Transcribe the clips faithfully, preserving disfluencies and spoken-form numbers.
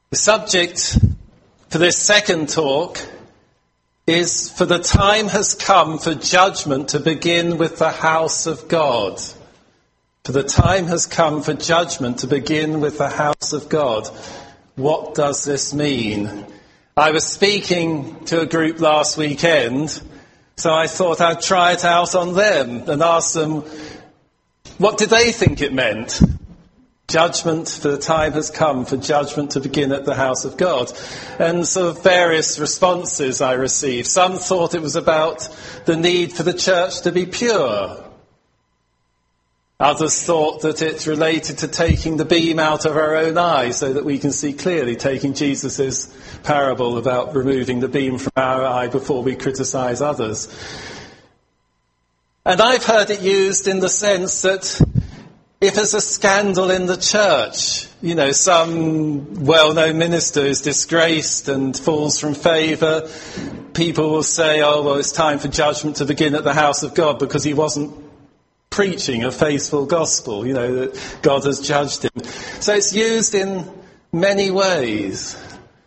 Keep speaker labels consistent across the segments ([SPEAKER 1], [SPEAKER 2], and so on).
[SPEAKER 1] The subject for this second talk is, for the time has come for judgment to begin with the house of God. For the time has come for judgment to begin with the house of God. What does this mean? I was speaking to a group last weekend, so I thought I'd try it out on them and ask them, what did they think it meant? Judgment, for the time has come for judgment to begin at the house of God. And sort of various responses I received. Some thought it was about the need for the church to be pure. Others thought that it's related to taking the beam out of our own eye so that we can see clearly, taking Jesus' parable about removing the beam from our eye before we criticise others. And I've heard it used in the sense that if there's a scandal in the church, you know, some well-known minister is disgraced and falls from favour, people will say, oh, well, it's time for judgment to begin at the house of God because he wasn't preaching a faithful gospel, you know, that God has judged him. So it's used in many ways.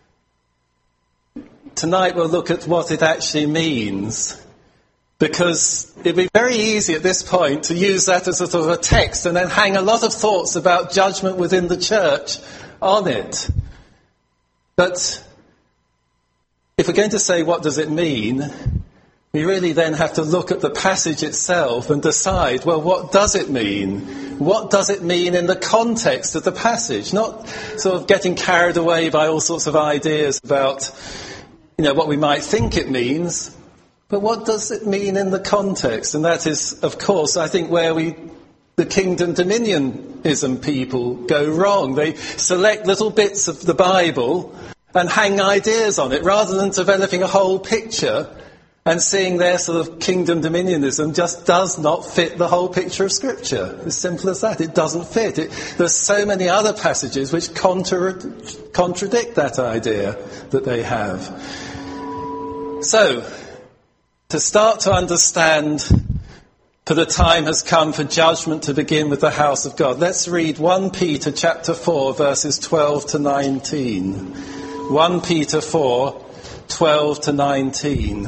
[SPEAKER 1] Tonight we'll look at what it actually means, because it'd be very easy at this point to use that as a sort of a text and then hang a lot of thoughts about judgment within the church on it. But if we're going to say what does it mean, we really then have to look at the passage itself and decide, well, what does it mean? What does it mean in the context of the passage? Not sort of getting carried away by all sorts of ideas about, you know, what we might think it means, but what does it mean in the context? And that is, of course, I think where we, the kingdom dominionism people go wrong. They select little bits of the Bible and hang ideas on it rather than developing a whole picture. And seeing their sort of kingdom dominionism just does not fit the whole picture of Scripture. As simple as that. It doesn't fit. It, there's so many other passages which contra- contradict that idea that they have. So, to start to understand, for the time has come for judgment to begin with the house of God, let's read First Peter chapter four, verses twelve to nineteen. First Peter four, twelve to nineteen.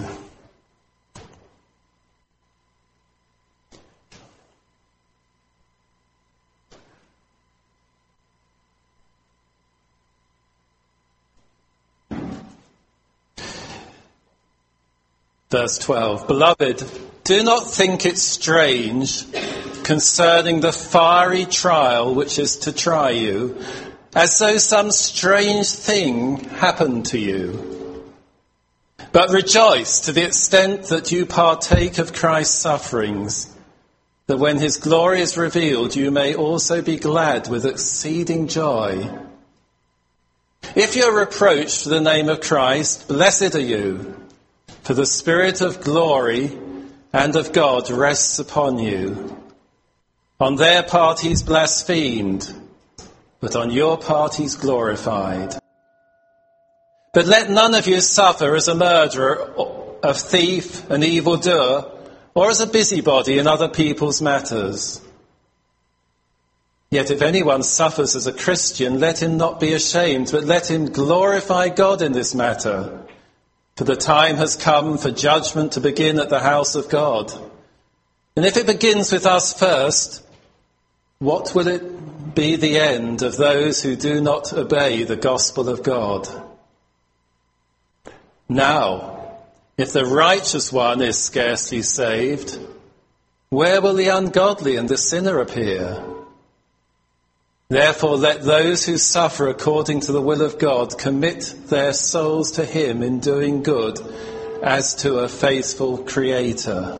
[SPEAKER 1] Verse twelve, Beloved, do not think it strange concerning the fiery trial which is to try you, as though some strange thing happened to you. But rejoice to the extent that you partake of Christ's sufferings, that when his glory is revealed, you may also be glad with exceeding joy. If you are reproached for the name of Christ, blessed are you, for the Spirit of glory and of God rests upon you. On their part he's blasphemed, but on your part he's glorified. But let none of you suffer as a murderer, a thief, an evildoer, or as a busybody in other people's matters. Yet if anyone suffers as a Christian, let him not be ashamed, but let him glorify God in this matter. For the time has come for judgment to begin at the house of God. And if it begins with us first, what will it be the end of those who do not obey the gospel of God? Now, if the righteous one is scarcely saved, where will the ungodly and the sinner appear? Therefore, let those who suffer according to the will of God commit their souls to him in doing good as to a faithful Creator.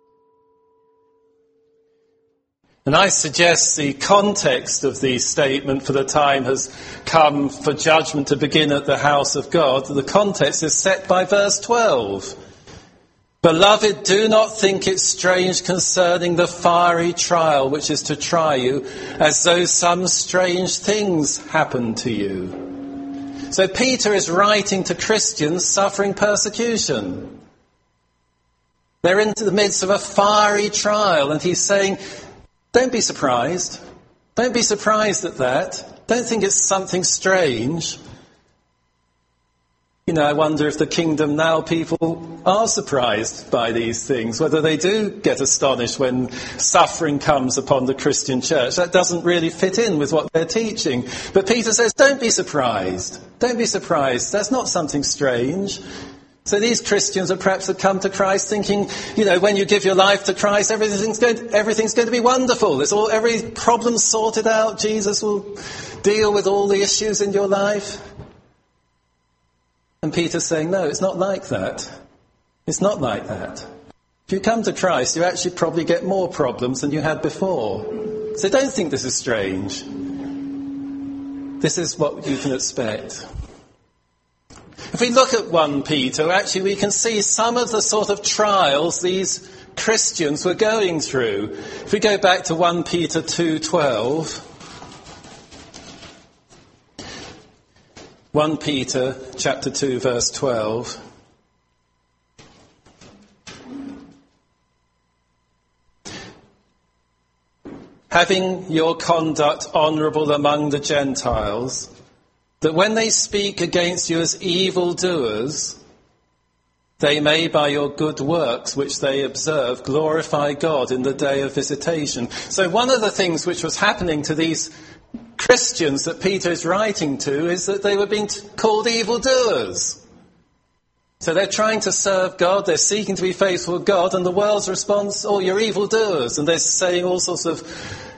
[SPEAKER 1] And I suggest the context of the statement, for the time has come for judgment to begin at the house of God, the context is set by verse twelve. Beloved, do not think it strange concerning the fiery trial which is to try you, as though some strange things happened to you. So Peter is writing to Christians suffering persecution. They're in the midst of a fiery trial, and he's saying, don't be surprised. Don't be surprised at that. Don't think it's something strange. You know, I wonder if the Kingdom Now people are surprised by these things, whether they do get astonished when suffering comes upon the Christian church. That doesn't really fit in with what they're teaching. But Peter says, don't be surprised. Don't be surprised. That's not something strange. So these Christians are perhaps have come to Christ thinking, you know, when you give your life to Christ, everything's going to, everything's going to be wonderful. It's all, every problem sorted out. Jesus will deal with all the issues in your life. And Peter's saying, no, it's not like that. It's not like that. If you come to Christ, you actually probably get more problems than you had before. So don't think this is strange. This is what you can expect. If we look at First Peter, actually we can see some of the sort of trials these Christians were going through. If we go back to First Peter two twelve, First Peter chapter two verse twelve. Having your conduct honourable among the Gentiles, that when they speak against you as evildoers, they may by your good works which they observe glorify God in the day of visitation. So one of the things which was happening to these Christians that Peter is writing to is that they were being t- called evildoers. So they're trying to serve God, they're seeking to be faithful to God, and the world's response, oh, you're evildoers. And they're saying all sorts of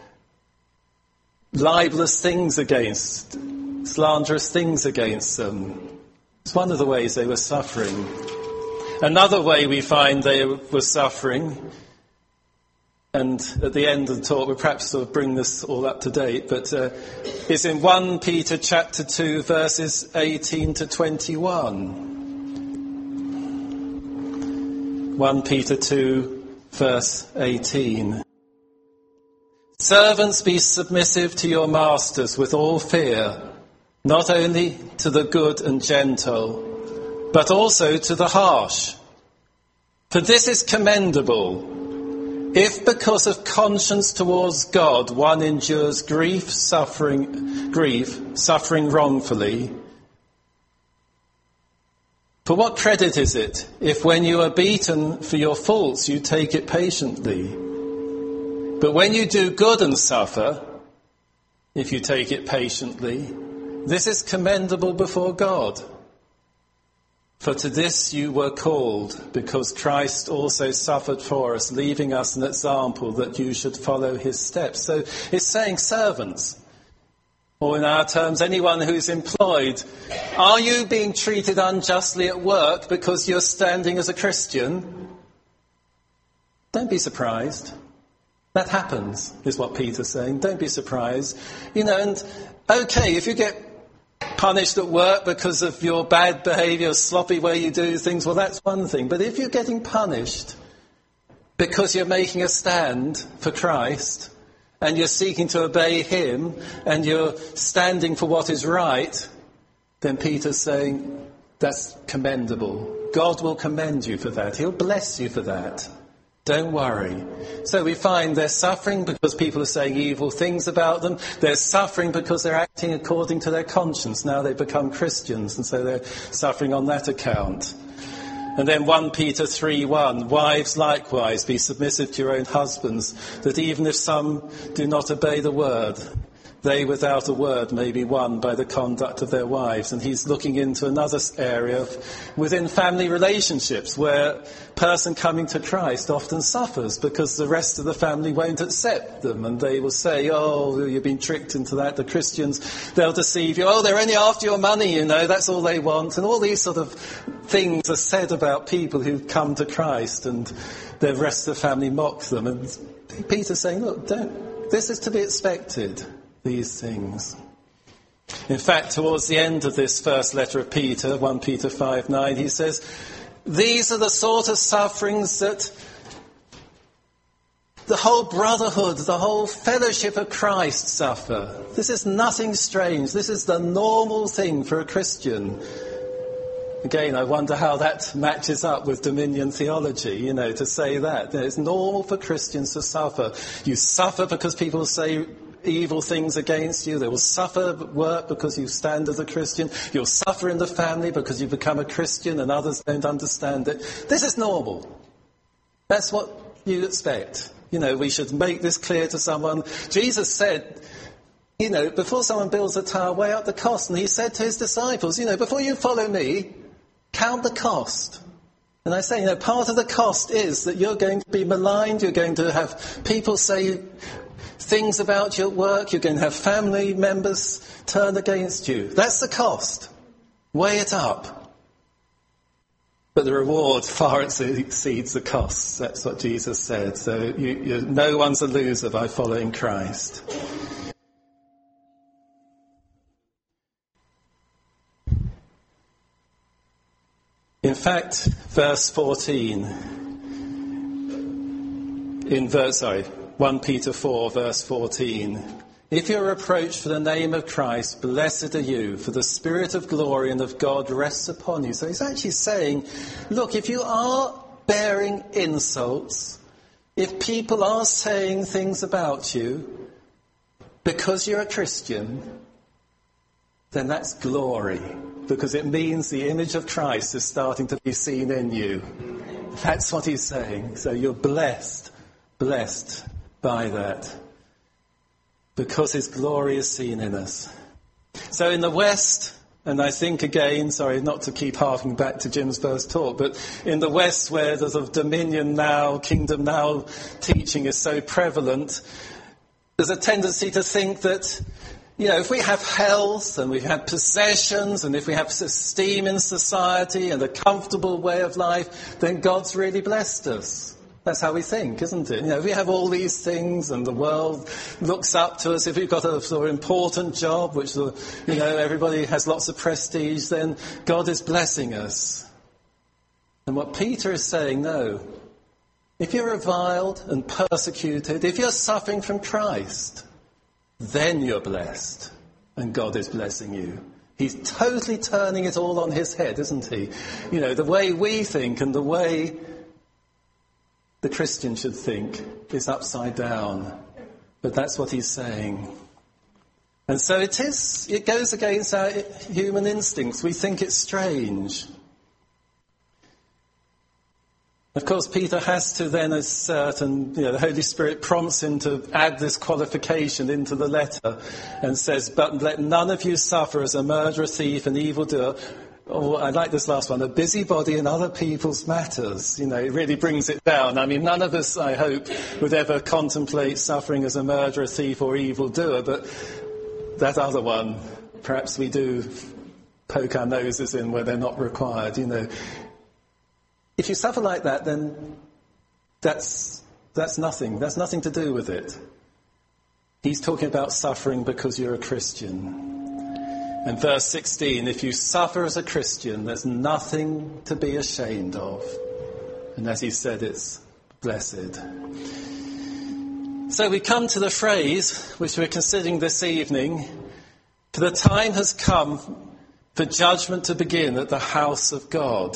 [SPEAKER 1] libelous things against, slanderous things against them. It's one of the ways they were suffering. Another way we find they were suffering, and at the end of the talk we'll perhaps sort of bring this all up to date, but uh, is in First Peter chapter two verses eighteen to twenty-one. First Peter two verse eighteen. Servants, be submissive to your masters with all fear, not only to the good and gentle, but also to the harsh. For this is commendable, if because of conscience towards God one endures grief, suffering, grief, suffering wrongfully. For what credit is it if when you are beaten for your faults you take it patiently? But when you do good and suffer, if you take it patiently, this is commendable before God. For to this you were called, because Christ also suffered for us, leaving us an example that you should follow his steps. So it's saying servants, or in our terms, anyone who's employed. Are you being treated unjustly at work because you're standing as a Christian? Don't be surprised. That happens, is what Peter's saying. Don't be surprised. You know, and okay, if you get punished at work because of your bad behaviour, sloppy way you do things, well, that's one thing. But if you're getting punished because you're making a stand for Christ and you're seeking to obey him and you're standing for what is right, then Peter's saying that's commendable. God will commend you for that. He'll bless you for that. Don't worry. So we find they're suffering because people are saying evil things about them. They're suffering because they're acting according to their conscience. Now they've become Christians, and so they're suffering on that account. And then First Peter three one, wives likewise, be submissive to your own husbands, that even if some do not obey the word, they without a word may be won by the conduct of their wives. And he's looking into another area of, within family relationships, where a person coming to Christ often suffers because the rest of the family won't accept them, and they will say, oh, you've been tricked into that. The Christians, they'll deceive you. Oh, they're only after your money, you know, that's all they want. And all these sort of things are said about people who come to Christ, and the rest of the family mock them. And Peter's saying, look, don't, this is to be expected. These things. In fact, towards the end of this first letter of Peter, First Peter five nine, he says, these are the sort of sufferings that the whole brotherhood, the whole fellowship of Christ suffer. This is nothing strange. This is the normal thing for a Christian. Again, I wonder how that matches up with dominion theology, you know, to say that. It's normal for Christians to suffer. You suffer because people say evil things against you. They will suffer at work because you stand as a Christian. You'll suffer in the family because you become a Christian and others don't understand it. This is normal. That's what you expect. You know, we should make this clear to someone. Jesus said, you know, before someone builds a tower, weigh up the cost. And he said to his disciples, you know, before you follow me, count the cost. And I say, you know, part of the cost is that you're going to be maligned. You're going to have people say things about you at work. You're going to have family members turn against you. That's the cost. Weigh it up. But the reward far exceeds the costs. That's what Jesus said. So you, you, no one's a loser by following Christ. In fact, verse fourteen, in verse, sorry, First Peter four, verse fourteen, if you're reproached for the name of Christ, blessed are you, for the Spirit of glory and of God rests upon you. So he's actually saying, look, if you are bearing insults, if people are saying things about you because you're a Christian, then that's glory. Because it means the image of Christ is starting to be seen in you. That's what he's saying. So you're blessed, blessed by that. Because his glory is seen in us. So in the West, and I think again, sorry, not to keep harking back to Jim's first talk, but in the West where the sort of dominion now, kingdom now teaching is so prevalent, there's a tendency to think that, you know, if we have health and we have possessions and if we have esteem in society and a comfortable way of life, then God's really blessed us. That's how we think, isn't it? You know, if we have all these things and the world looks up to us, if we've got a sort of important job, which, you know, everybody has lots of prestige, then God is blessing us. And what Peter is saying, no. If you're reviled and persecuted, if you're suffering from Christ, then you're blessed, and God is blessing you. He's totally turning it all on his head, isn't he? You know, the way we think and the way the Christian should think is upside down. But that's what he's saying. And so it is, it goes against our human instincts. We think it's strange. Of course, Peter has to then assert, and you know, the Holy Spirit prompts him to add this qualification into the letter and says, but let none of you suffer as a murderer, thief, and evildoer. Or, I like this last one, a busybody in other people's matters. You know, it really brings it down. I mean, none of us, I hope, would ever contemplate suffering as a murderer, thief, or evildoer, but that other one, perhaps we do poke our noses in where they're not required, you know. If you suffer like that, then that's that's nothing. That's nothing to do with it. He's talking about suffering because you're a Christian. And verse sixteen, if you suffer as a Christian, there's nothing to be ashamed of. And as he said, it's blessed. So we come to the phrase which we're considering this evening, for the time has come for judgment to begin at the house of God.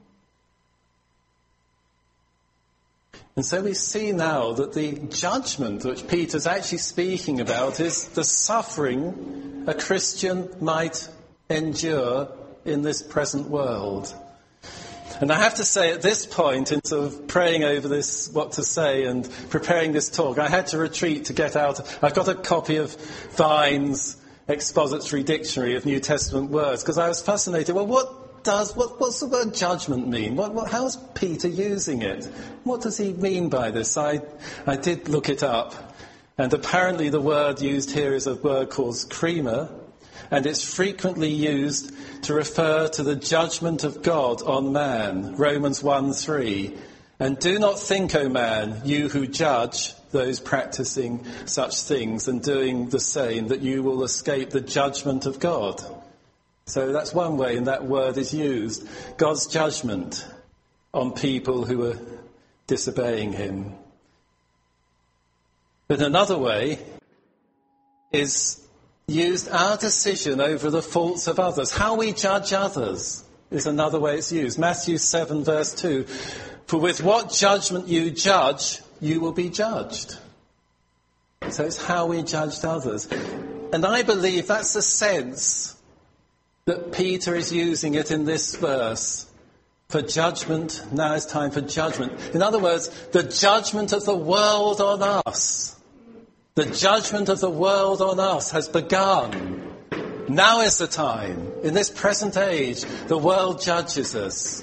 [SPEAKER 1] And so we see now that the judgment which Peter's actually speaking about is the suffering a Christian might endure in this present world. And I have to say at this point, in sort of praying over this, what to say and preparing this talk, I had to retreat to get out. I've got a copy of Vine's Expository Dictionary of New Testament Words because I was fascinated. Well, what Does what, what's the word judgment mean? What, what, how's Peter using it? What does he mean by this? I, I did look it up, and apparently the word used here is a word called krima, and it's frequently used to refer to the judgment of God on man. Romans one three. And do not think, O man, you who judge those practicing such things and doing the same, that you will escape the judgment of God. So that's one way in that word is used. God's judgment on people who are disobeying him. But another way is used our decision over the faults of others. How we judge others is another way it's used. Matthew seven verse two. For with what judgment you judge, you will be judged. So it's how we judged others. And I believe that's the sense that Peter is using it in this verse. For judgment, now is time for judgment. In other words, the judgment of the world on us. The judgment of the world on us has begun. Now is the time. In this present age, the world judges us.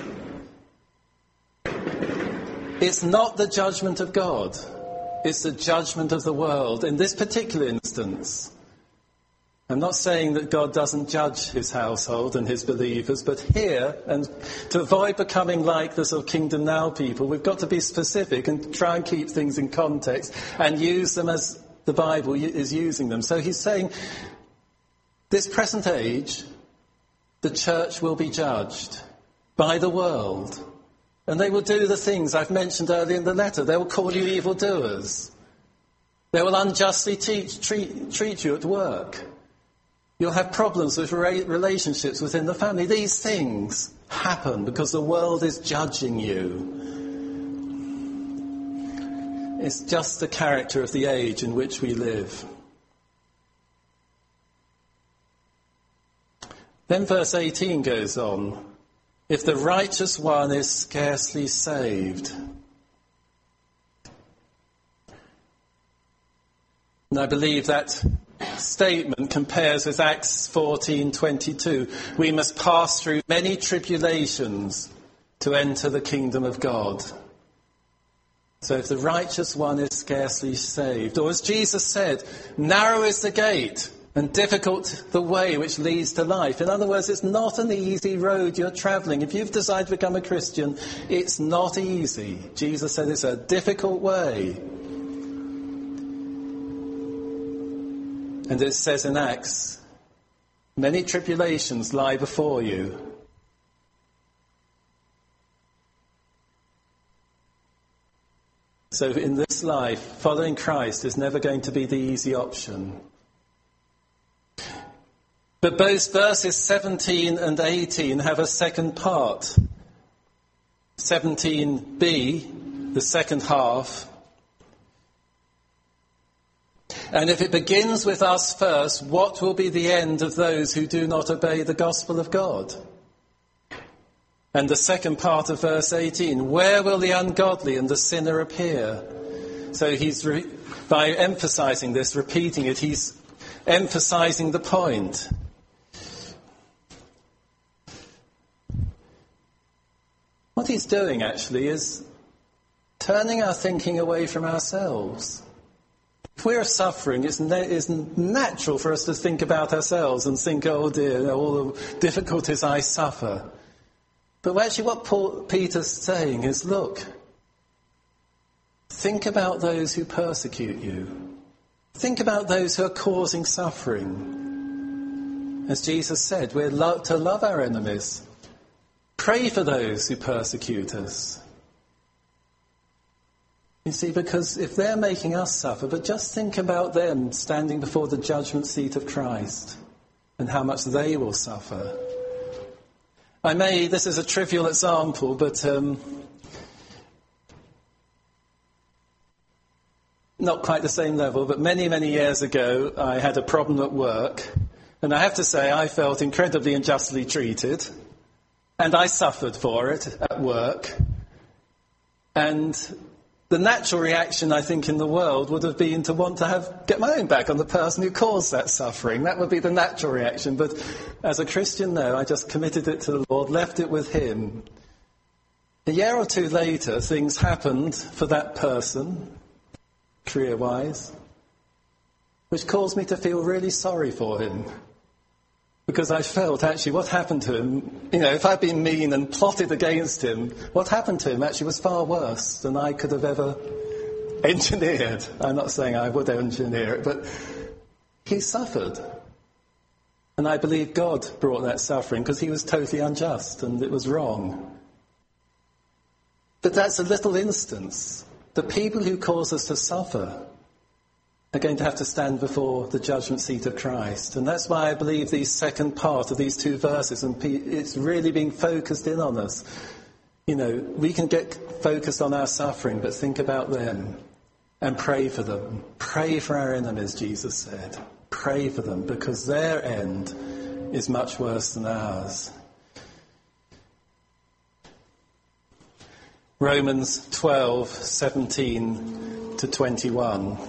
[SPEAKER 1] It's not the judgment of God. It's the judgment of the world. In this particular instance, I'm not saying that God doesn't judge his household and his believers, but here, and to avoid becoming like the sort of Kingdom Now people, we've got to be specific and try and keep things in context and use them as the Bible is using them. So he's saying, this present age, the church will be judged by the world. And they will do the things I've mentioned earlier in the letter. They will call you evildoers. They will unjustly teach, treat, treat you at work. You'll have problems with relationships within the family. These things happen because the world is judging you. It's just the character of the age in which we live. Then verse eighteen goes on. If the righteous one is scarcely saved. And I believe that statement compares with Acts fourteen twenty-two. We must pass through many tribulations to enter the kingdom of God. So if the righteous one is scarcely saved, or as Jesus said, narrow is the gate and difficult the way which leads to life. In other words, it's not an easy road you're travelling. If you've decided to become a Christian, it's not easy. Jesus said it's a difficult way. And it says in Acts, many tribulations lie before you. So in this life, following Christ is never going to be the easy option. But both verses seventeen and eighteen have a second part. seventeen b, the second half. And if it begins with us first, what will be the end of those who do not obey the gospel of God? And the second part of verse eighteen, where will the ungodly and the sinner appear? So he's, re- by emphasizing this, repeating it, he's emphasizing the point. What he's doing actually is turning our thinking away from ourselves. If we're suffering, it's, na- it's natural for us to think about ourselves and think, oh dear, all the difficulties I suffer. But actually what Paul, Peter's saying is, look, think about those who persecute you. Think about those who are causing suffering. As Jesus said, we're lo- to love our enemies. Pray for those who persecute us. You see, because if they're making us suffer, but just think about them standing before the judgment seat of Christ and how much they will suffer. I may, this is a trivial example, but um, not quite the same level, but many, many years ago I had a problem at work, and I have to say I felt incredibly unjustly treated, and I suffered for it at work. And the natural reaction, I think, in the world would have been to want to have get my own back on the person who caused that suffering. That would be the natural reaction. But as a Christian, no, I just committed it to the Lord, left it with him. A year or two later, things happened for that person, career-wise, which caused me to feel really sorry for him. Because I felt, actually, what happened to him, you know, if I'd been mean and plotted against him, what happened to him actually was far worse than I could have ever engineered. I'm not saying I would engineer it, but he suffered. And I believe God brought that suffering because he was totally unjust and it was wrong. But that's a little instance. The people who cause us to suffer are going to have to stand before the judgment seat of Christ. And that's why I believe the second part of these two verses, and it's really being focused in on us. You know, we can get focused on our suffering, but think about them. and pray for them. Pray for our enemies, Jesus said. Pray for them, because their end is much worse than ours. Romans twelve, seventeen to twenty-one.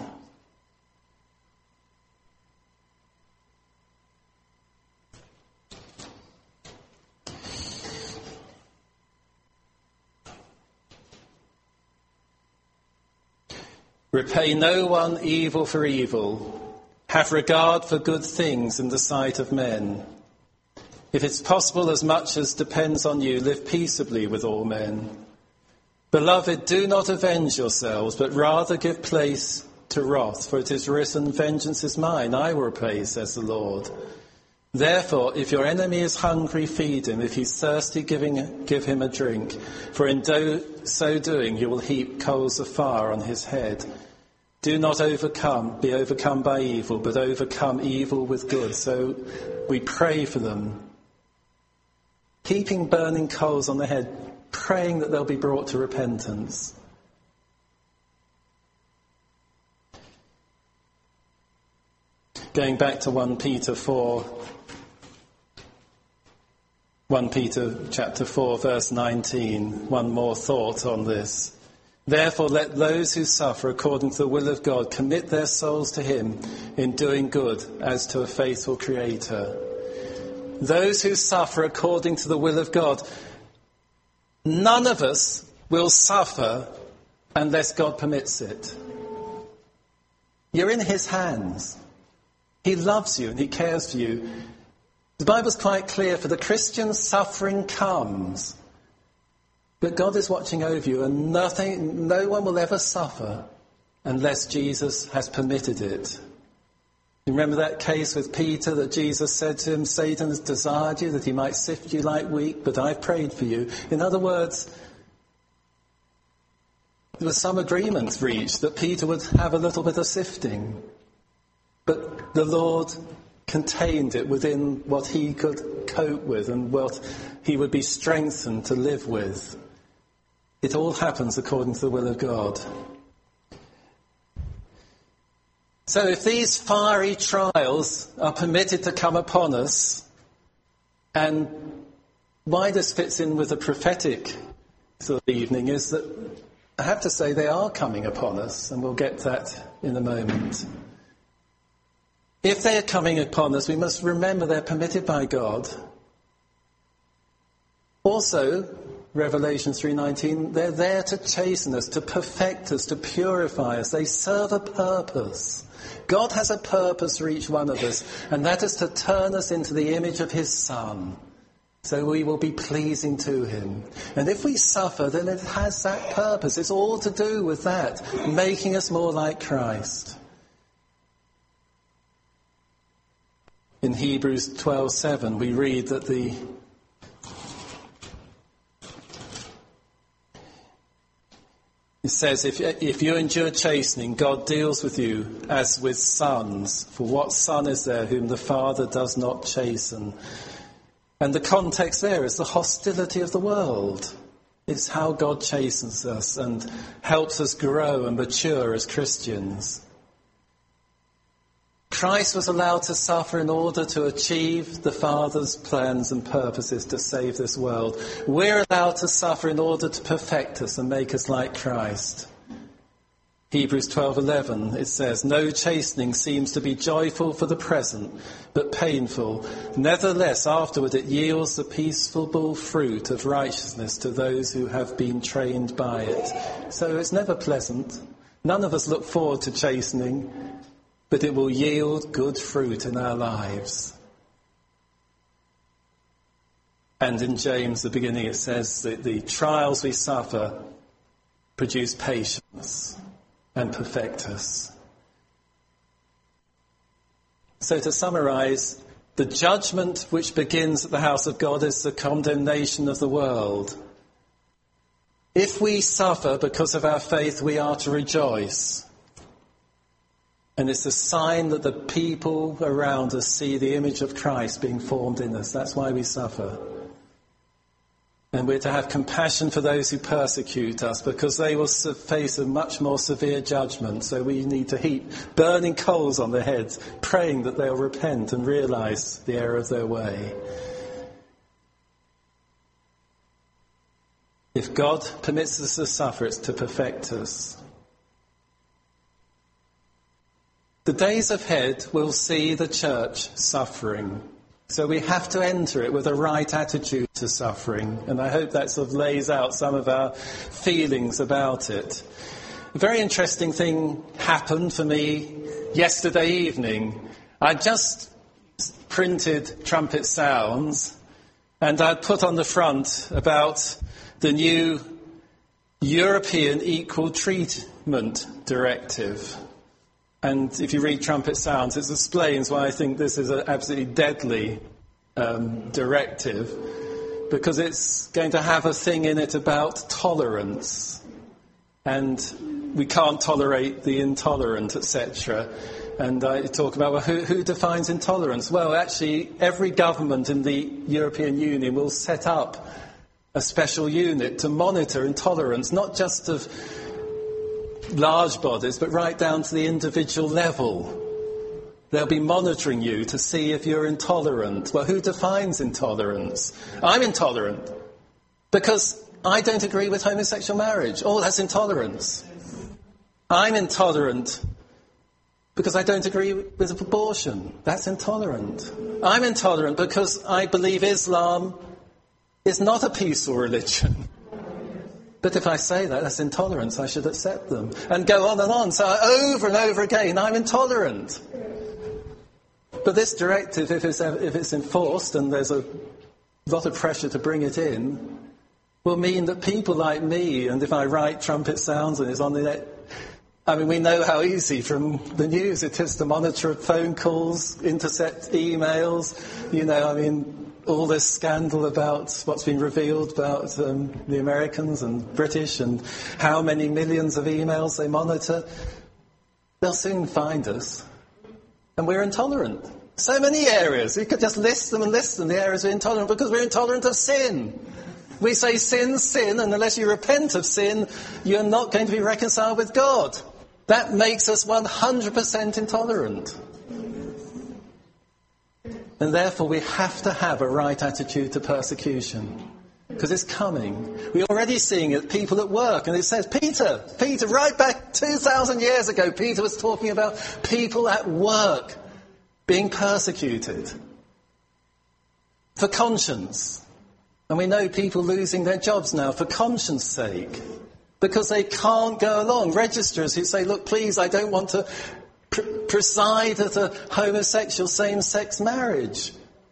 [SPEAKER 1] Repay no one evil for evil. Have regard for good things in the sight of men. If it's possible, as much as depends on you, live peaceably with all men. Beloved, do not avenge yourselves, but rather give place to wrath, for it is written, vengeance is mine, I will repay, says the Lord. Therefore, if your enemy is hungry, feed him. If he's thirsty, giving, give him a drink. For in do, so doing, you will heap coals of fire on his head. Do not overcome, be overcome by evil, but overcome evil with good. So we pray for them. Heaping burning coals on their head, praying that they'll be brought to repentance. Going back to First Peter four, First Peter chapter four, verse nineteen, one more thought on this. Therefore, let those who suffer according to the will of God commit their souls to him in doing good as to a faithful Creator. Those who suffer according to the will of God. None of us will suffer unless God permits it. You're in his hands. He loves you and he cares for you. The Bible's quite clear. For the Christian, suffering comes. But God is watching over you, and nothing, no one will ever suffer unless Jesus has permitted it. You remember that case with Peter that Jesus said to him, Satan has desired you that he might sift you like wheat, but I've prayed for you. In other words, there was some agreement reached that Peter would have a little bit of sifting. But the Lord contained it within what he could cope with and what he would be strengthened to live with. It all happens according to the will of God. So if these fiery trials are permitted to come upon us, and why this fits in with the prophetic sort of evening is that I have to say they are coming upon us, and we'll get that in a moment. If they are coming upon us, we must remember they're permitted by God. Also, Revelation three nineteen, they're there to chasten us, to perfect us, to purify us. They serve a purpose. God has a purpose for each one of us, and that is to turn us into the image of his Son, so we will be pleasing to him. And if we suffer, then it has that purpose. It's all to do with that, making us more like Christ. In Hebrews twelve seven, we read that the It says, if, if you endure chastening, God deals with you as with sons. For what son is there whom the Father does not chasten? And the context there is the hostility of the world. It's how God chastens us and helps us grow and mature as Christians. Christ was allowed to suffer in order to achieve the Father's plans and purposes to save this world. We're allowed to suffer in order to perfect us and make us like Christ. Hebrews twelve eleven, it says, no chastening seems to be joyful for the present, but painful. Nevertheless, afterward it yields the peaceful fruit of righteousness to those who have been trained by it. So it's never pleasant. None of us look forward to chastening, but it will yield good fruit in our lives. And in James, the beginning, it says that the trials we suffer produce patience and perfect us. So to summarize, the judgment which begins at the house of God is the condemnation of the world. If we suffer because of our faith, we are to rejoice. And it's a sign that the people around us see the image of Christ being formed in us. That's why we suffer. And we're to have compassion for those who persecute us, because they will face a much more severe judgment. So we need to heap burning coals on their heads, praying that they'll repent and realise the error of their way. If God permits us to suffer, it's to perfect us. The days ahead will see the church suffering. So we have to enter it with a right attitude to suffering. And I hope that sort of lays out some of our feelings about it. A very interesting thing happened for me yesterday evening. I just printed Trumpet Sounds, and I'd put on the front about the new European Equal Treatment Directive. And if you read Trumpet Sounds, it explains why I think this is an absolutely deadly um, directive, because it's going to have a thing in it about tolerance. And we can't tolerate the intolerant, et cetera. And I talk about, well, who, who defines intolerance? Well, actually, every government in the European Union will set up a special unit to monitor intolerance, not just of large bodies, but right down to the individual level. They'll be monitoring you to see if you're intolerant. Well, who defines intolerance? I'm intolerant because I don't agree with homosexual marriage. Oh, that's intolerance. I'm intolerant because I don't agree with abortion. That's intolerant. I'm intolerant because I believe Islam is not a peaceful religion. But if I say that, that's intolerance. I should accept them. And go on and on. So over and over again, I'm intolerant. But this directive, if it's, if it's enforced, and there's a lot of pressure to bring it in, will mean that people like me, and if I write Trumpet Sounds and it's on the net, I mean, we know how easy from the news it is to monitor phone calls, intercept emails, you know, I mean, all this scandal about what's been revealed about um, the Americans and British and how many millions of emails they monitor. They'll soon find us. And we're intolerant. So many areas. We could just list them and list them, the areas we're intolerant, because we're intolerant of sin. We say sin, sin, and unless you repent of sin, you're not going to be reconciled with God. That makes us one hundred percent intolerant. And therefore we have to have a right attitude to persecution. Because it's coming. We're already seeing it, people at work. And it says, Peter, Peter, right back two thousand years ago, Peter was talking about people at work being persecuted for conscience. And we know people losing their jobs now for conscience sake. Because they can't go along. Registrars who say, look, please, I don't want to pr- preside at a homosexual same-sex marriage.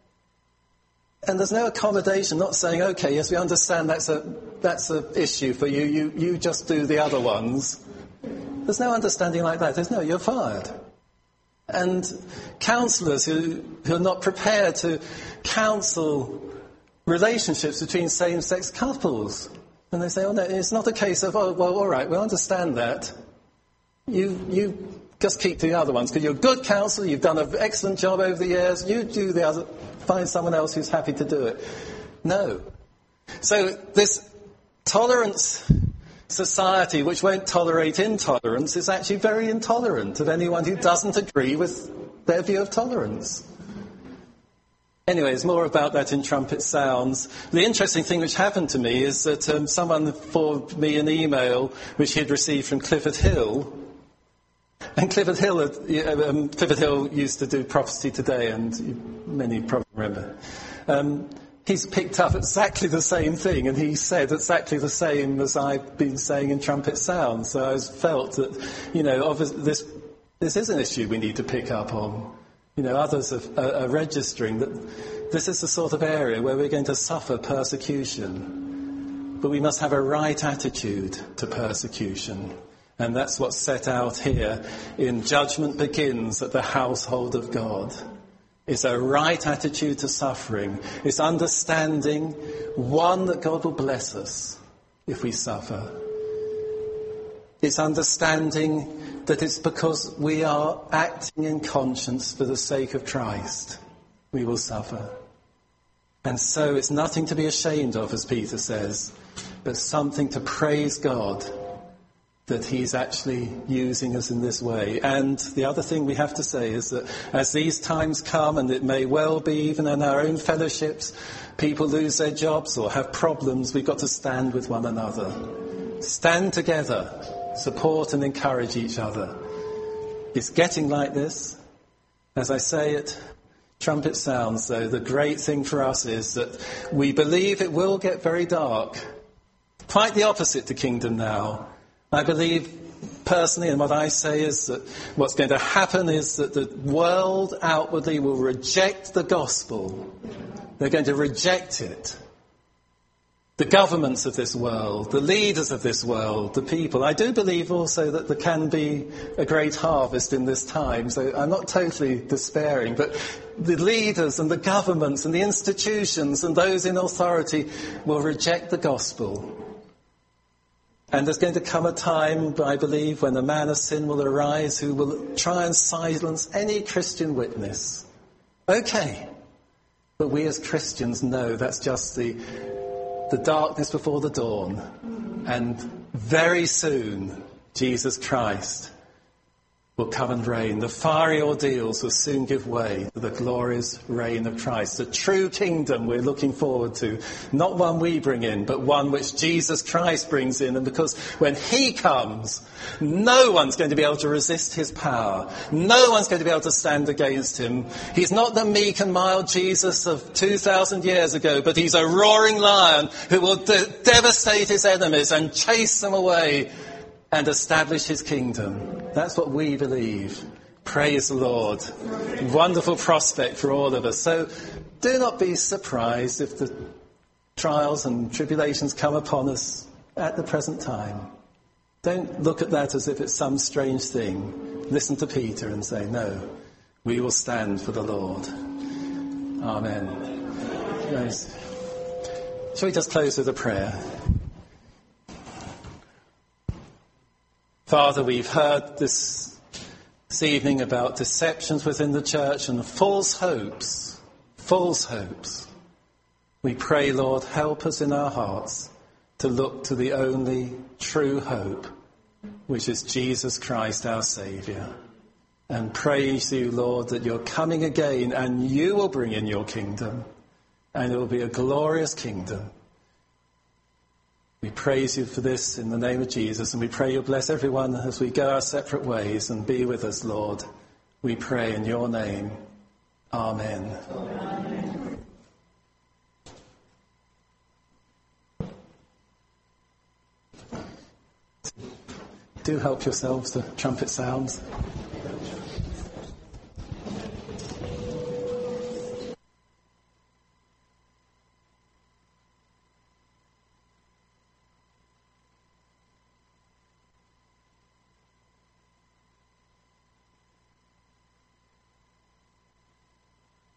[SPEAKER 1] And there's no accommodation, not saying, OK, yes, we understand that's a that's an issue for you. you. You just do the other ones. There's no understanding like that. There's no, you're fired. And counsellors who, who are not prepared to counsel relationships between same-sex couples. And they say, oh, no, it's not a case of, oh, well, all right, we understand that. You you just keep the other ones, because you're a good counsellor, you've done an excellent job over the years, you do the other, find someone else who's happy to do it. No. So this tolerance society, which won't tolerate intolerance, is actually very intolerant of anyone who doesn't agree with their view of tolerance. Anyway, there's more about that in Trumpet Sounds. The interesting thing which happened to me is that um, someone forwarded me an email which he'd received from Clifford Hill. And Clifford Hill, um, Clifford Hill used to do Prophecy Today, and many probably remember. Um, he's picked up exactly the same thing, and he said exactly the same as I've been saying in Trumpet Sounds. So I felt that, you know, this, this is an issue we need to pick up on. You know, others are, are, are registering that this is the sort of area where we're going to suffer persecution. But we must have a right attitude to persecution. And that's what's set out here in Judgment Begins at the Household of God. It's a right attitude to suffering. It's understanding, one, that God will bless us if we suffer. It's understanding that it's because we are acting in conscience for the sake of Christ we will suffer. And so it's nothing to be ashamed of, as Peter says, but something to praise God that he's actually using us in this way. And the other thing we have to say is that as these times come, and it may well be even in our own fellowships, people lose their jobs or have problems, we've got to stand with one another. Stand together, support and encourage each other. It's getting like this. As I say it, trumpet sounds, though, the great thing for us is that we believe it will get very dark. Quite the opposite to Kingdom Now. I believe personally, and what I say is that what's going to happen is that the world outwardly will reject the gospel. They're going to reject it. The governments of this world, the leaders of this world, the people. I do believe also that there can be a great harvest in this time, so I'm not totally despairing, but the leaders and the governments and the institutions and those in authority will reject the gospel. And there's going to come a time, I believe, when the man of sin will arise who will try and silence any Christian witness. Okay, but we as Christians know that's just the the darkness before the dawn. And very soon, Jesus Christ will come and reign. The fiery ordeals will soon give way to the glorious reign of Christ. The true kingdom we're looking forward to. Not one we bring in, but one which Jesus Christ brings in. And because when he comes, no one's going to be able to resist his power. No one's going to be able to stand against him. He's not the meek and mild Jesus of two thousand years ago, but he's a roaring lion who will de- devastate his enemies and chase them away and establish his kingdom. That's what we believe. Praise the Lord. Wonderful prospect for all of us. So do not be surprised if the trials and tribulations come upon us at the present time. Don't look at that as if it's some strange thing. Listen to Peter and say, no, we will stand for the Lord. Amen. Yes. Shall we just close with a prayer? Father, we've heard this, this evening about deceptions within the church and false hopes, false hopes. We pray, Lord, help us in our hearts to look to the only true hope, which is Jesus Christ, our Saviour. And praise you, Lord, that you're coming again and you will bring in your kingdom, and it will be a glorious kingdom. We praise you for this in the name of Jesus, and we pray you'll bless everyone as we go our separate ways and be with us, Lord. We pray in your name. Amen. Amen. Do help yourselves to trumpet sounds.